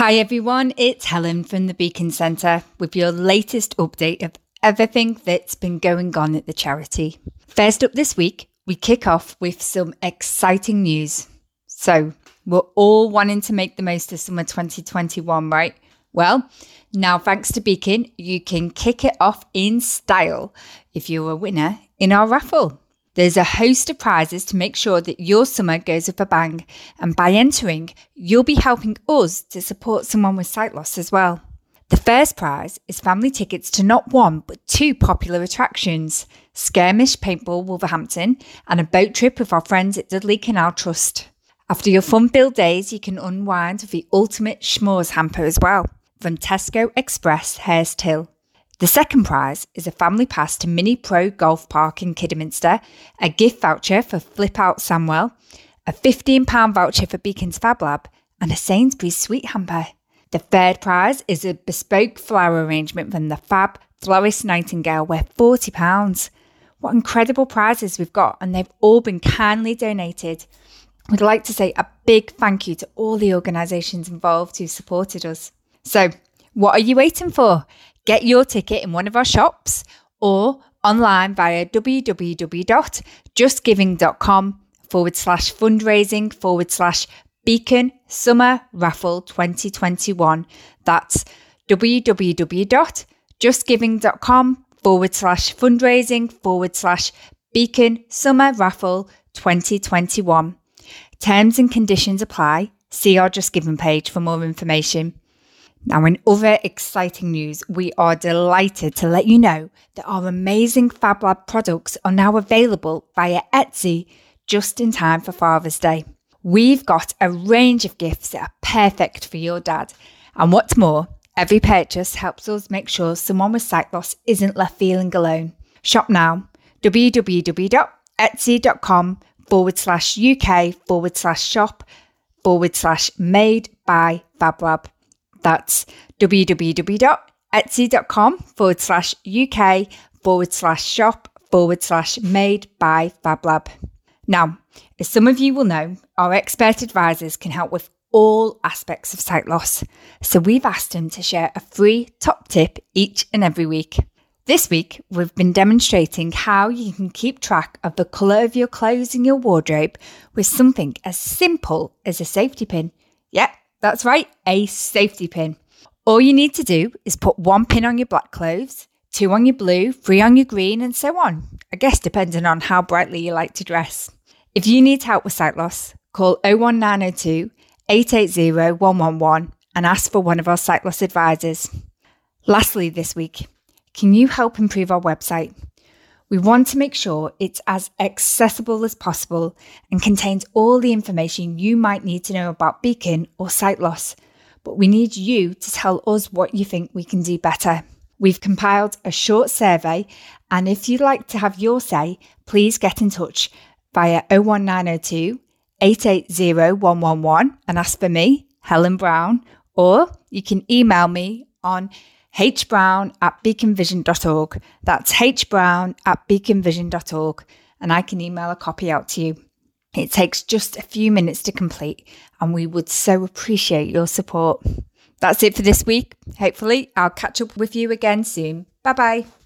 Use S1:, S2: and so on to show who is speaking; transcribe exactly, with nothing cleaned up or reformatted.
S1: Hi everyone, it's Helen from the Beacon Centre with your latest update of everything that's been going on at the charity. First up this week, we kick off with some exciting news. So, we're all wanting to make the most of summer twenty twenty-one, right? Well, now thanks to Beacon, you can kick it off in style if you're a winner in our raffle. There's a host of prizes to make sure that your summer goes with a bang, and by entering, you'll be helping us to support someone with sight loss as well. The first prize is family tickets to not one but two popular attractions, Skirmish Paintball Wolverhampton and a boat trip with our friends at Dudley Canal Trust. After your fun-filled days, you can unwind with the ultimate schmores hamper as well, from Tesco Express Hurst Hill. The second prize is a family pass to Mini Pro Golf Park in Kidderminster, a gift voucher for Flip Out Samwell, a fifteen pounds voucher for Beacon's Fab Lab, and a Sainsbury's sweet hamper. The third prize is a bespoke flower arrangement from the Fab Florist Nightingale worth forty pounds. What incredible prizes we've got, and they've all been kindly donated. We'd like to say a big thank you to all the organisations involved who supported us. So, what are you waiting for? Get your ticket in one of our shops or online via www.justgiving.com forward slash fundraising forward slash Beacon Summer Raffle twenty twenty-one. That's www.justgiving.com forward slash fundraising forward slash Beacon Summer Raffle twenty twenty-one. Terms and conditions apply. See our Just Giving page for more information. Now, in other exciting news, we are delighted to let you know that our amazing Fab Lab products are now available via Etsy just in time for Father's Day. We've got a range of gifts that are perfect for your dad. And what's more, every purchase helps us make sure someone with sight loss isn't left feeling alone. Shop now, www.etsy.com forward slash UK forward slash shop forward slash made by Fab Lab. That's www.etsy.com forward slash UK forward slash shop forward slash made by Fab Lab. Now, as some of you will know, our expert advisors can help with all aspects of sight loss. So we've asked them to share a free top tip each and every week. This week, we've been demonstrating how you can keep track of the colour of your clothes in your wardrobe with something as simple as a safety pin. Yep. That's right, a safety pin. All you need to do is put one pin on your black clothes, two on your blue, three on your green, and so on. I guess depending on how brightly you like to dress. If you need help with sight loss, call oh one nine oh two, eight eight zero, one one one and ask for one of our sight loss advisors. Lastly this week, can you help improve our website? We want to make sure it's as accessible as possible and contains all the information you might need to know about Beacon or sight loss, but we need you to tell us what you think we can do better. We've compiled a short survey, and if you'd like to have your say, please get in touch via oh one nine oh two, eight eight zero, one one one and ask for me, Helen Brown, or you can email me on hbrown at beaconvision dot org. That's hbrown at beaconvision dot org, and I can email a copy out to you. It takes just a few minutes to complete, and we would so appreciate your support. That's it for this week. Hopefully, I'll catch up with you again soon. Bye bye.